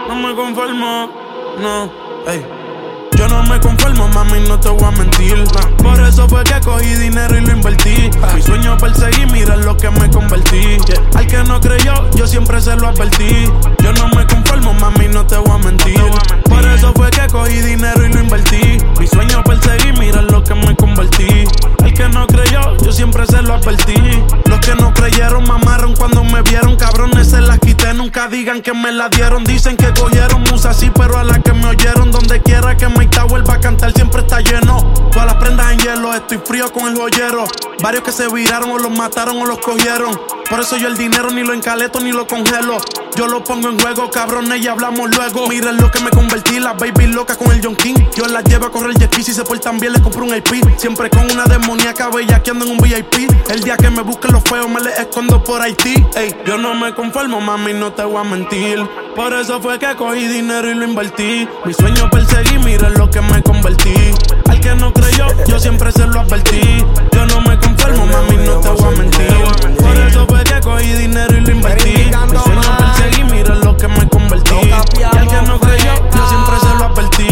no me conformo, no, ey. Yo no me conformo, mami, no te voy a mentir. Por eso fue que cogí dinero y lo invertí. Mi sueño perseguí, mira lo que me convertí. Al que no creyó, yo siempre se lo advertí. Yo no me conformo, mami, no te voy a mentir. Por eso fue que cogí dinero y lo invertí. Mi sueño perseguí, mira lo que me convertí. Al que no creyó, yo siempre se lo advertí. Los que no creyeron mamaron cuando me vieron. Cabrones se las quité, nunca digan que me la dieron. Dicen que cogieron musa así, pero a la que me oyeron. Donde quiera que me vuelva a cantar siempre está lleno. Todas las prendas en hielo, estoy frío con el joyero. Varios que se viraron o los mataron o los cogieron. Por eso yo el dinero ni lo encaleto ni lo congelo. Yo lo pongo en juego, cabrones, y hablamos luego. Miren lo que me convertí, las baby locas con el John King. Yo las llevo a correr jet ski, si se portan bien les compro un IP. Siempre con una demoníaca bellaqueando en un VIP. El día que me busquen los feos me les escondo por Haití. Ey, yo no me conformo, mami, no te voy a mentir. Por eso fue que cogí dinero y lo invertí. Mi sueño perseguí, miren lo que me convertí. Al que no creyó, yo siempre se lo advertí. Yo no me conformo, mami, no te voy a mentir. Por eso fue que cogí dinero y lo invertí. Mi sueño perseguí, miren lo que me convertí. Y al que no creyó, yo siempre se lo advertí.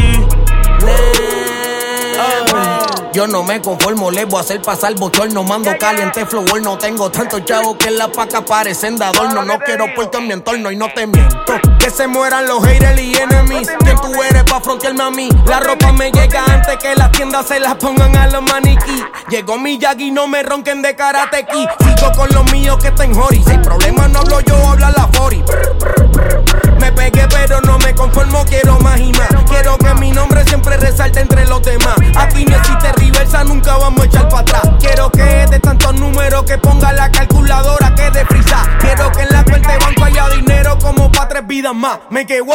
Yo no me conformo, les voy a hacer pasar bochorno. Mando caliente flow, no tengo tantos chavos que en la paca parecen de adorno. No quiero puerto en mi entorno y no te miento. Que se mueran los haters y enemies. ¿Quién tú eres pa' frontearme a mí? La ropa me llega antes que las tiendas se las pongan a los maniquí. Llegó mi Yagi, no me ronquen de Karate Kid. Sigo con los míos que está en Jori. Si hay problemas no hablo yo, habla la Fori. Me pegué pero no me conformo, quiero más y más. Quiero que mi nombre siempre resalte entre los demás. Aquí no existe reversa, nunca vamos a echar para atrás. Quiero que de tantos números que ponga la calculadora que de frisa. Quiero que en la cuenta de banco haya dinero como pa' 3 vidas más. Me quedo.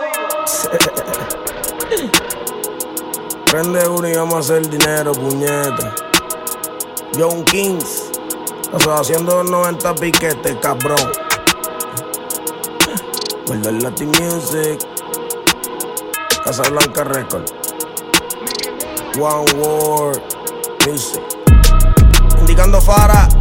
Prende uno y vamos a hacer dinero, puñeta. John Kings, o sea, haciendo 90 piquetes, cabrón. Guarda el Latin Music, Casa Blanca Record, One World Music, Indicando Fara.